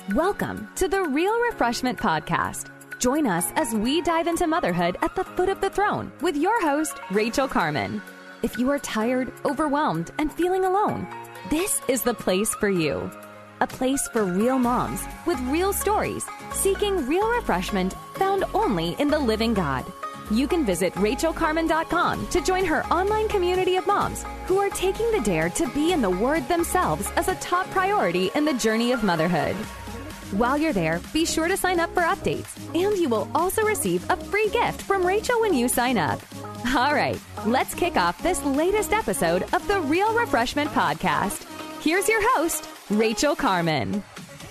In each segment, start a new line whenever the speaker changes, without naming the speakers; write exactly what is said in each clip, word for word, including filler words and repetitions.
Welcome to the Real Refreshment Podcast. Join us as we dive into motherhood at the foot of the throne with your host, Rachel Carman. If you are tired, overwhelmed, and feeling alone, this is the place for you. A place for real moms with real stories, seeking real refreshment found only in the living God. You can visit rachel carman dot com to join her online community of moms who are taking the dare to be in the Word themselves as a top priority in the journey of motherhood. While you're there, be sure to sign up for updates, and you will also receive a free gift from Rachel when you sign up. All right, let's kick off this latest episode of the Real Refreshment Podcast. Here's your host, Rachel Carman.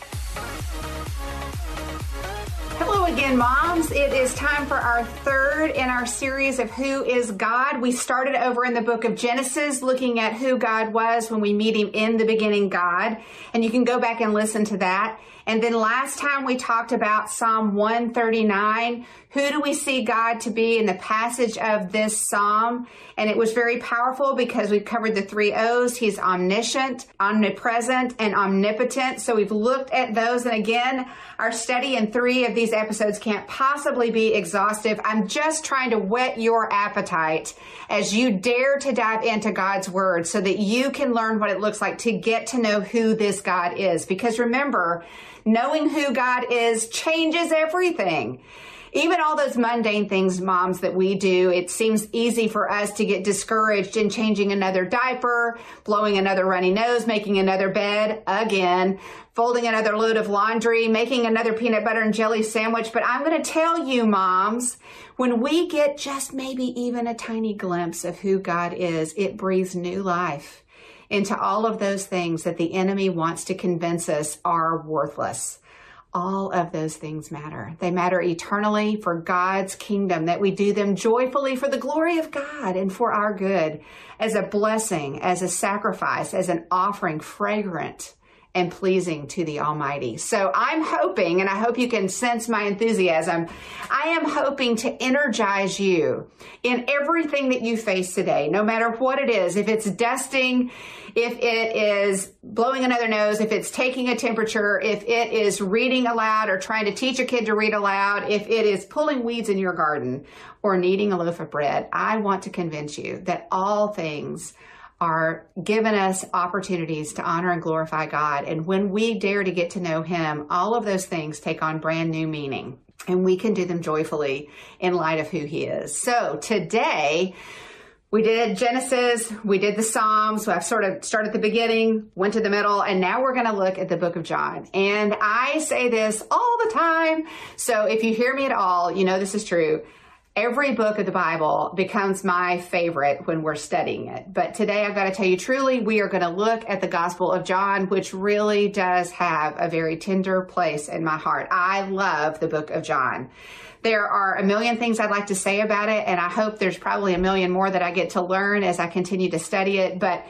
Hello again, moms. It is time for our third in our series of Who is God. We started over in the book of Genesis, looking at who God was when we meet him in the beginning, God. And you can go back and listen to that. And then last time we talked about Psalm one thirty-nine. Who do we see God to be in the passage of this psalm? And it was very powerful because we covered the three O's. He's omniscient, omnipresent, and omnipotent. So we've looked at those. And again, our study in three of these episodes can't possibly be exhaustive. I'm just trying to whet your appetite as you dare to dive into God's word so that you can learn what it looks like to get to know who this God is. Because remember, knowing who God is changes everything. Even all those mundane things, moms, that we do, it seems easy for us to get discouraged in changing another diaper, blowing another runny nose, making another bed again, folding another load of laundry, making another peanut butter and jelly sandwich. But I'm going to tell you, moms, when we get just maybe even a tiny glimpse of who God is, it breathes new life into all of those things that the enemy wants to convince us are worthless. All of those things matter. They matter eternally for God's kingdom, that we do them joyfully for the glory of God and for our good, as a blessing, as a sacrifice, as an offering, fragrant and pleasing to the Almighty. So I'm hoping, and I hope you can sense my enthusiasm, I am hoping to energize you in everything that you face today, no matter what it is. If it's dusting, if it is blowing another nose, if it's taking a temperature, if it is reading aloud or trying to teach a kid to read aloud, if it is pulling weeds in your garden or kneading a loaf of bread, I want to convince you that all things are given us opportunities to honor and glorify God. And when we dare to get to know him, all of those things take on brand new meaning, and we can do them joyfully in light of who he is. So today we did Genesis, we did the Psalms. So I've sort of started at the beginning, went to the middle, and now we're going to look at the book of John. And I say this all the time. So if you hear me at all, you know this is true. Every book of the Bible becomes my favorite when we're studying it. But today I've got to tell you truly, we are going to look at the Gospel of John, which really does have a very tender place in my heart. I love the book of John. There are a million things I'd like to say about it, and I hope there's probably a million more that I get to learn as I continue to study it. But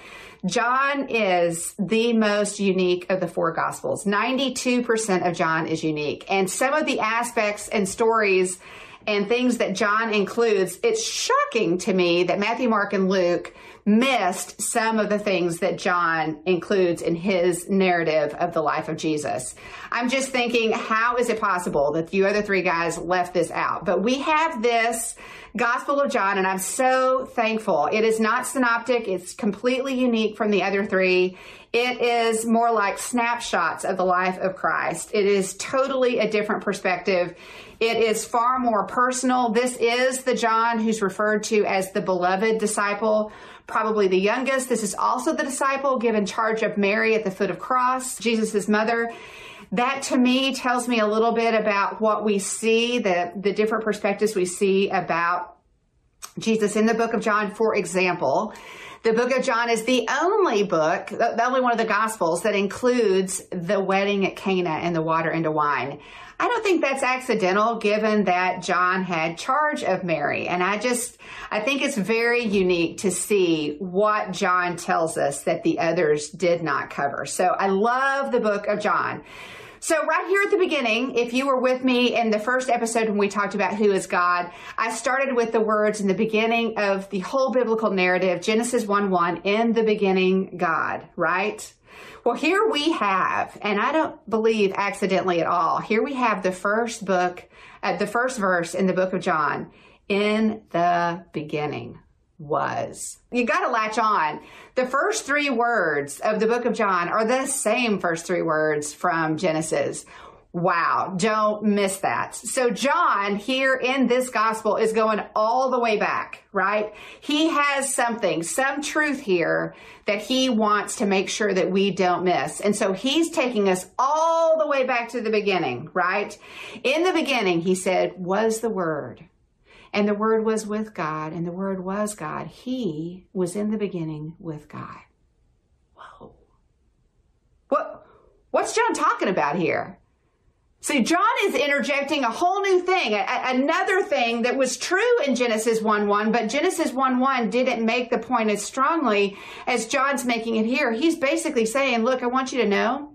John is the most unique of the four Gospels. ninety-two percent of John is unique. And some of the aspects and stories and things that John includes, it's shocking to me that Matthew, Mark, and Luke missed some of the things that John includes in his narrative of the life of Jesus. I'm just thinking, how is it possible that you other three guys left this out? But we have this Gospel of John, and I'm so thankful. It is not synoptic. It's completely unique from the other three. It is more like snapshots of the life of Christ. It is totally a different perspective. It is far more personal. This is the John who's referred to as the beloved disciple, probably the youngest. This is also the disciple given charge of Mary at the foot of cross, Jesus' mother. That to me tells me a little bit about what we see, the, the different perspectives we see about Jesus in the book of John. For example, the book of John is the only book, the only one of the Gospels that includes the wedding at Cana and the water into wine. I don't think that's accidental, given that John had charge of Mary. And I just, I think it's very unique to see what John tells us that the others did not cover. So I love the book of John. So right here at the beginning, if you were with me in the first episode when we talked about who is God, I started with the words in the beginning of the whole biblical narrative, Genesis one one, in the beginning, God, right? Well, here we have, and I don't believe accidentally at all, here we have the first book, uh, the first verse in the book of John, in the beginning was. You got to latch on. The first three words of the book of John are the same first three words from Genesis. Wow, don't miss that. So John here in this gospel is going all the way back, right? He has something, some truth here that he wants to make sure that we don't miss. And so he's taking us all the way back to the beginning, right? In the beginning, he said, was the Word. And the Word was with God, and the Word was God. He was in the beginning with God. Whoa. What, what's John talking about here? See, John is interjecting a whole new thing, a, another thing that was true in Genesis one one, but Genesis one one didn't make the point as strongly as John's making it here. He's basically saying, look, I want you to know,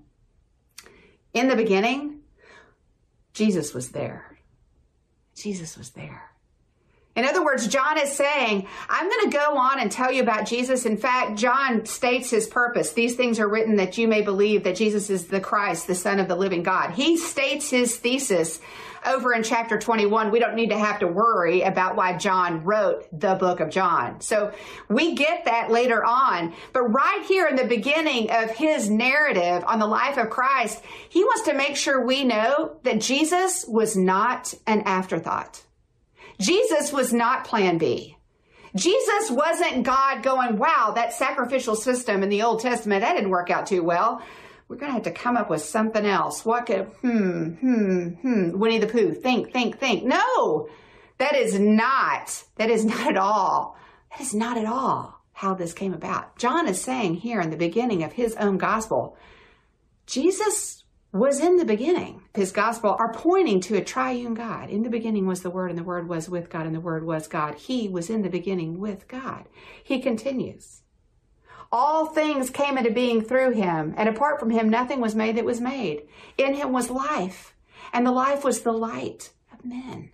in the beginning, Jesus was there. Jesus was there. In other words, John is saying, I'm going to go on and tell you about Jesus. In fact, John states his purpose. These things are written that you may believe that Jesus is the Christ, the Son of the living God. He states his thesis over in chapter twenty-one. We don't need to have to worry about why John wrote the book of John. So we get that later on. But right here in the beginning of his narrative on the life of Christ, he wants to make sure we know that Jesus was not an afterthought. Jesus was not plan B. Jesus wasn't God going, wow, that sacrificial system in the Old Testament, that didn't work out too well. We're going to have to come up with something else. What could, hmm, hmm, hmm, Winnie the Pooh, think, think, think. No, that is not, that is not at all, that is not at all how this came about. John is saying here in the beginning of his own gospel, Jesus was in the beginning. His gospel are pointing to a triune God. In the beginning was the Word, and the Word was with God, and the Word was God. He was in the beginning with God. He continues. All things came into being through him, and apart from him, nothing was made that was made. In him was life, and the life was the light of men.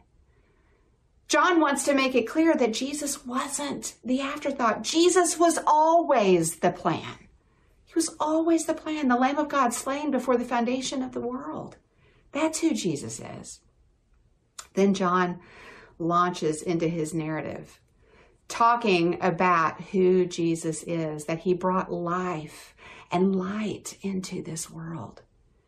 John wants to make it clear that Jesus wasn't the afterthought. Jesus was always the plan. He was always the plan, the Lamb of God slain before the foundation of the world. That's who Jesus is. Then John launches into his narrative, talking about who Jesus is, that he brought life and light into this world.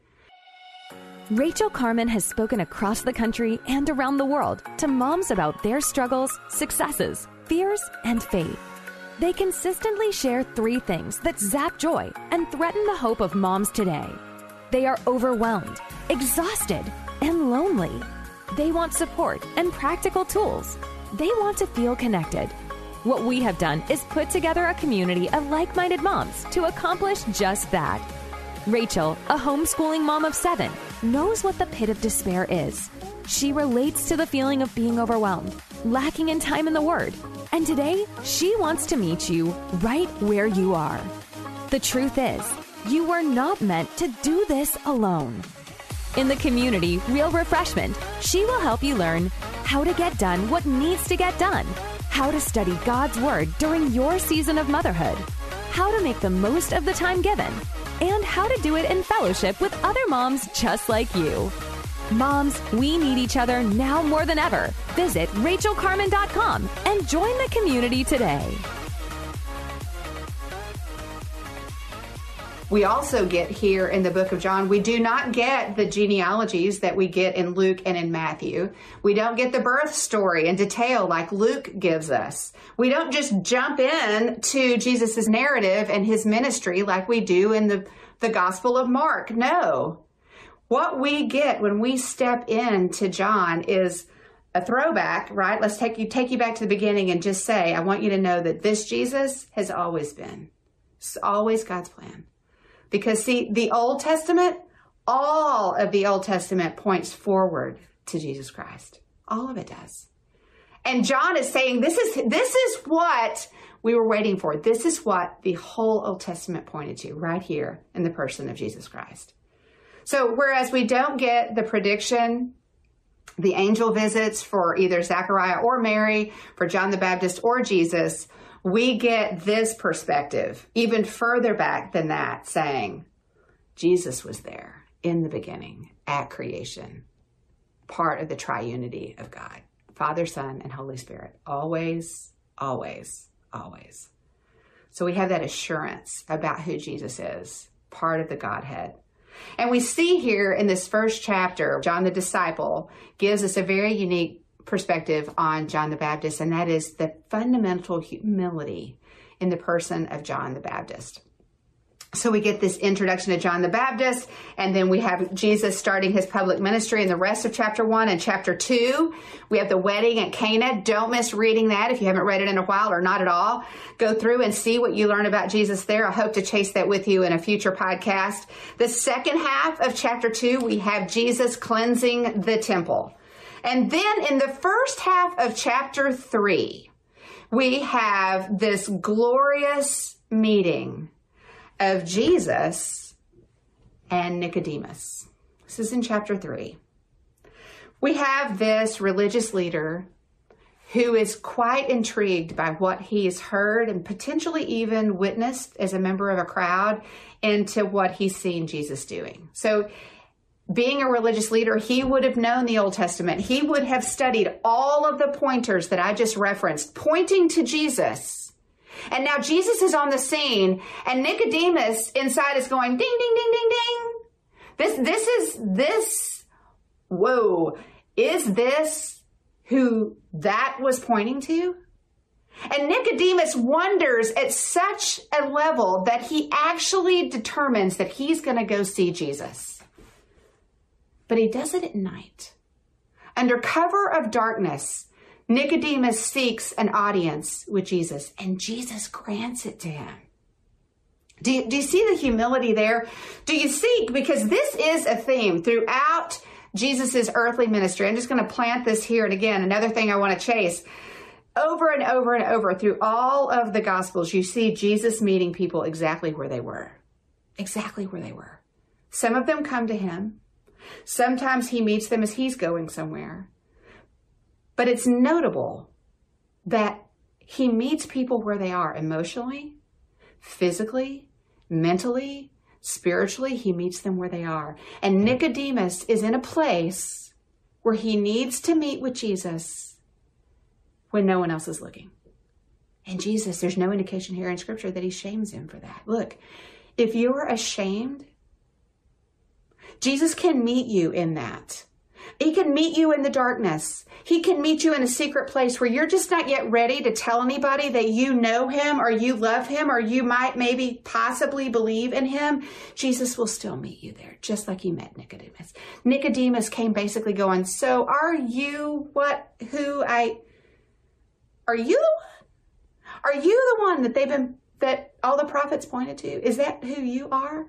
Rachel Carman has spoken across the country and around the world to moms about their struggles, successes, fears, and faith. They consistently share three things that zap joy and threaten the hope of moms today. They are overwhelmed, exhausted, and lonely. They want support and practical tools. They want to feel connected. What we have done is put together a community of like-minded moms to accomplish just that. Rachel, a homeschooling mom of seven, knows what the pit of despair is. She relates to the feeling of being overwhelmed, lacking in time in the Word. And today, she wants to meet you right where you are. The truth is, you were not meant to do this alone. In the community, Real Refreshment, she will help you learn how to get done what needs to get done, how to study God's Word during your season of motherhood, how to make the most of the time given, and how to do it in fellowship with other moms just like you. Moms, we need each other now more than ever. Visit rachel carman dot com and join the community today.
We also get here in the book of John, we do not get the genealogies that we get in Luke and in Matthew. We don't get the birth story in detail like Luke gives us. We don't just jump in to Jesus's narrative and his ministry like we do in the, the Gospel of Mark. No. What we get when we step into John is a throwback, right? Let's take you take you back to the beginning and just say, I want you to know that this Jesus has always been. It's always God's plan. Because see, the Old Testament, all of the Old Testament points forward to Jesus Christ. All of it does. And John is saying, this is, this is what we were waiting for. This is what the whole Old Testament pointed to right here in the person of Jesus Christ. So whereas we don't get the prediction, the angel visits for either Zechariah or Mary, for John the Baptist or Jesus, we get this perspective even further back than that, saying Jesus was there in the beginning at creation, part of the triunity of God, Father, Son, and Holy Spirit, always, always, always. So we have that assurance about who Jesus is, part of the Godhead. And we see here in this first chapter, John the disciple gives us a very unique perspective on John the Baptist, and that is the fundamental humility in the person of John the Baptist. So we get this introduction to John the Baptist, and then we have Jesus starting his public ministry in the rest of chapter one and chapter two. We have the wedding at Cana. Don't miss reading that if you haven't read it in a while or not at all. Go through and see what you learn about Jesus there. I hope to chase that with you in a future podcast. The second half of chapter two, we have Jesus cleansing the temple. And then in the first half of chapter three, we have this glorious meeting of Jesus and Nicodemus. This is in chapter three. We have this religious leader who is quite intrigued by what he's heard and potentially even witnessed as a member of a crowd into what he's seen Jesus doing. So being a religious leader, he would have known the Old Testament. He would have studied all of the pointers that I just referenced, pointing to Jesus. And now Jesus is on the scene, and Nicodemus inside is going, ding, ding, ding, ding, ding. This, this is, this, whoa, is this who that was pointing to? And Nicodemus wonders at such a level that he actually determines that he's going to go see Jesus. But he does it at night. Under cover of darkness, Nicodemus seeks an audience with Jesus, and Jesus grants it to him. Do you, do you see the humility there? Do you see? Because this is a theme throughout Jesus's earthly ministry. I'm just going to plant this here. And again, another thing I want to chase. Over and over and over through all of the Gospels, you see Jesus meeting people exactly where they were. Exactly where they were. Some of them come to him. Sometimes he meets them as he's going somewhere. But it's notable that he meets people where they are emotionally, physically, mentally, spiritually. He meets them where they are. And Nicodemus is in a place where he needs to meet with Jesus when no one else is looking. And Jesus, there's no indication here in Scripture that he shames him for that. Look, if you're ashamed, Jesus can meet you in that. He can meet you in the darkness. He can meet you in a secret place where you're just not yet ready to tell anybody that you know him or you love him or you might maybe possibly believe in him. Jesus will still meet you there, just like he met Nicodemus. Nicodemus came basically going, so are you what, who I, are you the one? Are you the one that they've been, that all the prophets pointed to? Is that who you are?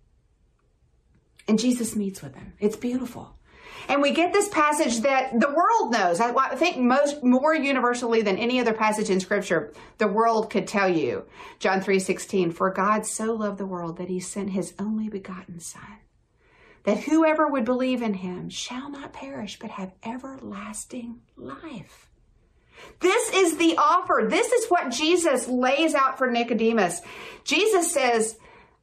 And Jesus meets with him. It's beautiful. And we get this passage that the world knows. I, I think most more universally than any other passage in Scripture, the world could tell you. John three sixteen, for God so loved the world that he sent his only begotten Son, that whoever would believe in him shall not perish, but have everlasting life. This is the offer. This is what Jesus lays out for Nicodemus. Jesus says,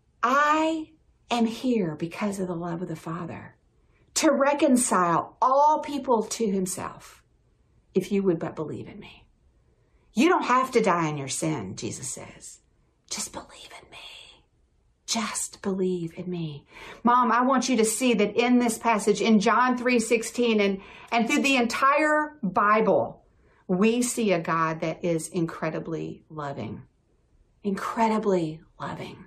I am here because of the love of the Father, to reconcile all people to himself, if you would but believe in me. You don't have to die in your sin, Jesus says. Just believe in me. Just believe in me. Mom, I want you to see that in this passage, in John three sixteen, and, and through the entire Bible, we see a God that is incredibly loving. Incredibly loving.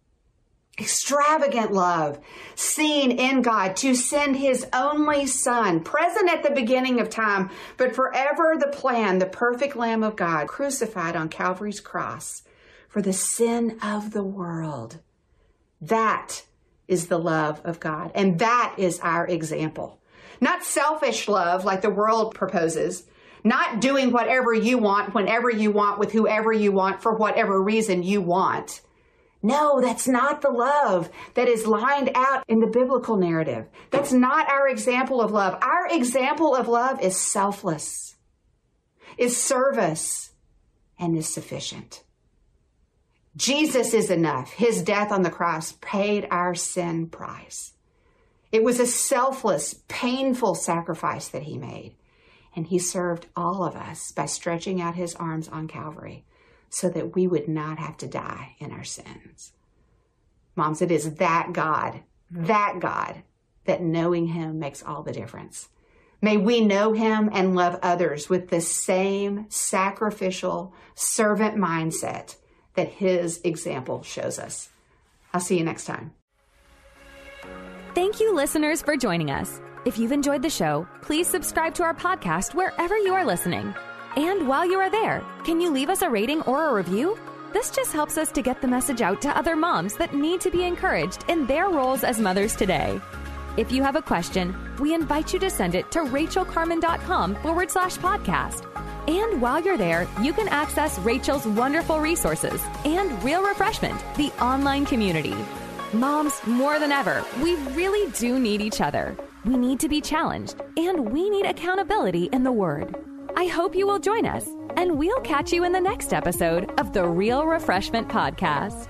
Extravagant love seen in God to send his only Son, present at the beginning of time, but forever the plan, the perfect Lamb of God, crucified on Calvary's cross for the sin of the world. That is the love of God, and that is our example. Not selfish love like the world proposes, not doing whatever you want, whenever you want, with whoever you want, for whatever reason you want. No, that's not the love that is lined out in the biblical narrative. That's not our example of love. Our example of love is selfless, is service, and is sufficient. Jesus is enough. His death on the cross paid our sin price. It was a selfless, painful sacrifice that he made. And he served all of us by stretching out his arms on Calvary so that we would not have to die in our sins. Moms, it is that God, that God, that knowing him makes all the difference. May we know him and love others with the same sacrificial servant mindset that his example shows us. I'll see you next time.
Thank you, listeners, for joining us. If you've enjoyed the show, please subscribe to our podcast wherever you are listening. And while you are there, can you leave us a rating or a review? This just helps us to get the message out to other moms that need to be encouraged in their roles as mothers today. If you have a question, we invite you to send it to rachelcarman.com forward slash podcast. And while you're there, you can access Rachel's wonderful resources and Real Refreshment, the online community. Moms, more than ever, we really do need each other. We need to be challenged, and we need accountability in the Word. I hope you will join us, and we'll catch you in the next episode of the Real Refreshment Podcast.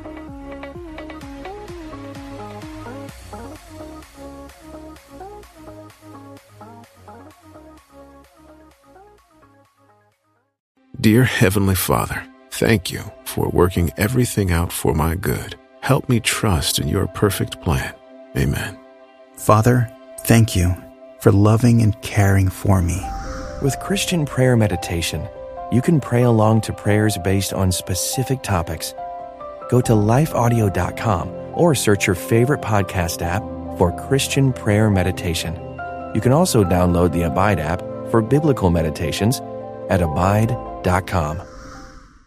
Dear Heavenly Father, thank you for working everything out for my good. Help me trust in your perfect plan. Amen.
Father, thank you for loving and caring for me.
With Christian Prayer Meditation, you can pray along to prayers based on specific topics. Go to life audio dot com or search your favorite podcast app for Christian Prayer Meditation. You can also download the Abide app for biblical meditations at abide dot com.